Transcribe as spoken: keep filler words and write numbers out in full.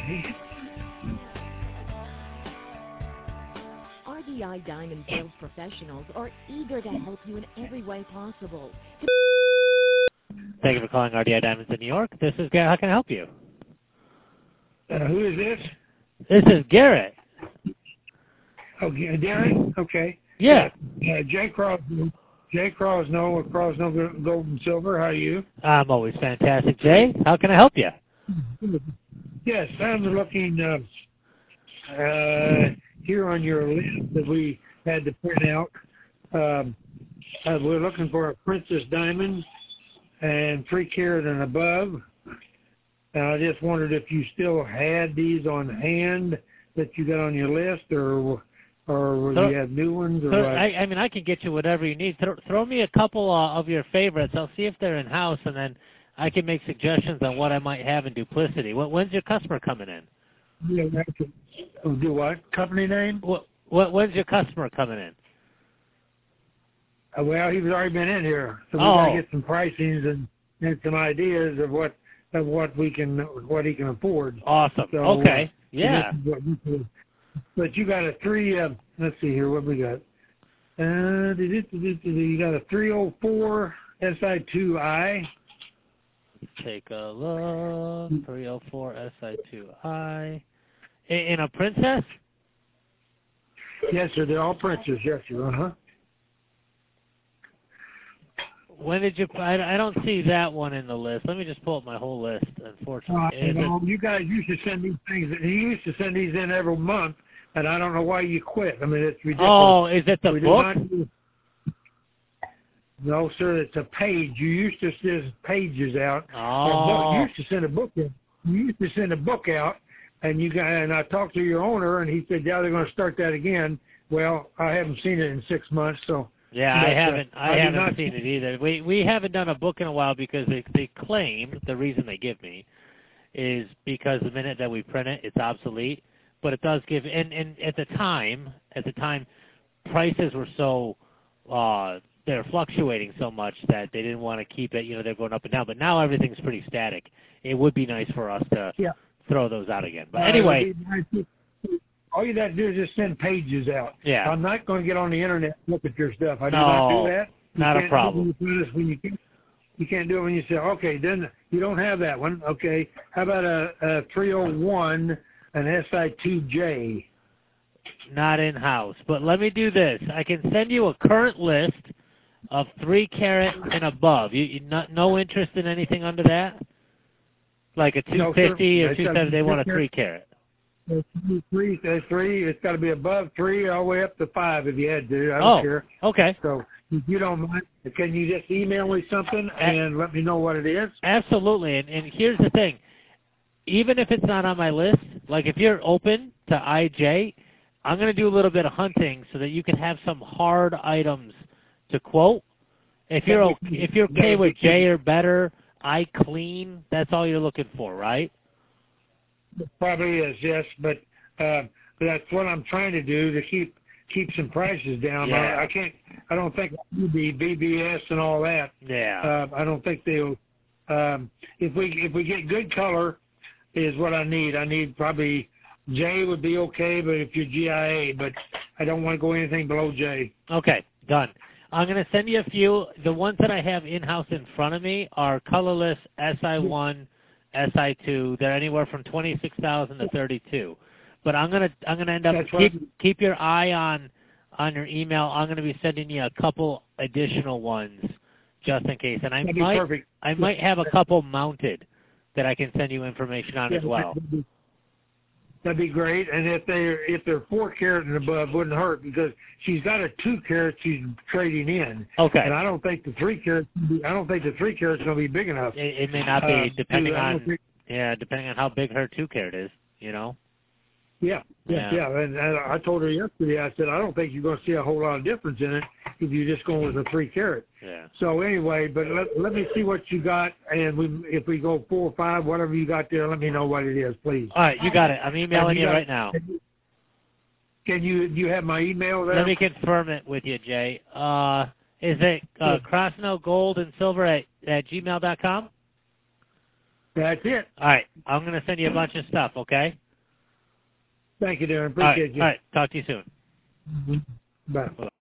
R D I Diamond sales professionals are eager to help you in every way possible. Thank you for calling R D I Diamonds in New York. This is Garrett. How can I help you? Uh, who is this? This is Garrett. Oh, Darren? Okay. Yeah. Uh, Jay Cross. Jay Crosno with Crosno Gold and Silver. How are you? I'm always fantastic, Jay. How can I help you? Yes, I'm looking uh, uh, here on your list that we had to print out. Um, uh, we're looking for a Princess Diamond and three carat and above. And I just wondered if you still had these on hand that you got on your list, or or So, do you have new ones? Or so what? I, I mean, I can get you whatever you need. Throw, throw me a couple uh, of your favorites. I'll see if they're in house, and then I can make suggestions on what I might have in duplicity. When, when's your customer coming in? Yeah, that's it. Oh, do what? Company name? What, what, when's your customer coming in? Uh, well, he's already been in here, so we Oh. got to get some pricings and, and some ideas of what of what we can what he can afford. Awesome. So, okay. Uh, Yeah. so what we can- but you got a three. Uh, let's see here. What we got? Uh, you got a three oh four S I two I. Take a look. three oh four S I two I. In, in a princess? Yes, sir. They're all princess. Yes, sir. Uh huh. When did you? I, I don't see that one in the list. Let me just pull up my whole list. Unfortunately, Uh, you, Is know, it- you guys used to send these things. You used to send these in every month, and I don't know why you quit. I mean, it's ridiculous. oh, is it the We do book? not do- No, sir. It's a page. You used to send pages out. A book. Oh, You used to send a book in. You used to send a book out, and you got. And I talked to your owner, and he said, "Yeah, they're going to start that again." Well, I haven't seen it in six months, so. yeah. but, I uh, haven't. I, I do haven't not- seen it either. We we haven't done a book in a while because they they claim the reason they give me is because the minute that we print it, it's obsolete. But it does give. And and at the time, at the time, prices were so. Uh, they're fluctuating so much that they didn't want to keep it, you know, they're going up and down. But now everything's pretty static. It would be nice for us to Yeah. throw those out again. But Uh, anyway, it'd be nice. All you got to do is just send pages out. yeah, I'm not going to get on the internet and look at your stuff. I do No, not do that. You not a can't problem. do it when you, can't, you can't do it when you say, okay, then you don't have that one. Okay, how about a, a three oh one, an S I two J? not in-house. But let me do this. I can send you a current list of three carat and above. You, you not, no interest in anything under that? Like a No, two fifty sir. or It's two got seventy, they want a three three carat. There's three, there's three. It's got to be above three, all the way up to five if you had to. I don't Oh, care. okay. So if you don't mind, can you just email me something and let me know what it is? Absolutely. And, and here's the thing. Even if it's not on my list, like if you're open to I J, I'm going to do a little bit of hunting so that you can have some hard items to quote. If you're okay, if you're okay with J or better, I clean, that's all you're looking for, right? It probably is, yes, but uh, that's what I'm trying to do to keep keep some prices down. Yeah. I, I can't. I don't think the B B S and all that. Yeah. Uh, I don't think they'll. Um, if we if we get good color, is what I need. I need probably J would be okay, but if you're G I A, but I don't want to go anything below J. Okay, done. I'm going to send you a few. The ones that I have in-house in front of me are colorless S I one, S I two. They're anywhere from twenty-six thousand to thirty-two. But I'm going to I'm going to end up That's keep right. keep your eye on on your email. I'm going to be sending you a couple additional ones just in case. And I That'd be might perfect. I might have a couple mounted that I can send you information on Yeah, as well. That'd be, that'd be great. And if they're if they're four carat and above, wouldn't hurt because she's got a two carat she's trading in. Okay. And I don't think the three carat I don't think the three carat's going to be big enough. It, it may not be Uh, depending to- I don't on think- yeah depending on how big her two carat is. You know. Yeah, yeah, Yeah. yeah. And, and I told her yesterday. I said I don't think you're going to see a whole lot of difference in it if you just go with a three carat. Yeah. So anyway, but let let me see what you got, and we if we go four or five, whatever you got there, let me know what it is, please. All right, you got it. I'm emailing And you got- right now. Can you do you have my email there? Let me confirm it with you, Jay. Uh, is it uh, Crosno Gold and Silver at, at gmail dot com? That's it. All right. I'm going to send you a bunch of stuff, okay? Thank you, Darren. All right. Appreciate you. All right. Talk to you soon. Mm-hmm. Bye. Bye.